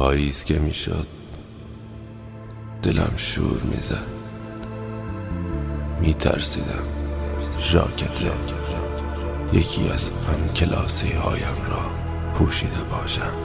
پاییز که میشد دلم شور میزد. میترسیدم ژاکت یکی از همکلاسی هایم را پوشیده باشم.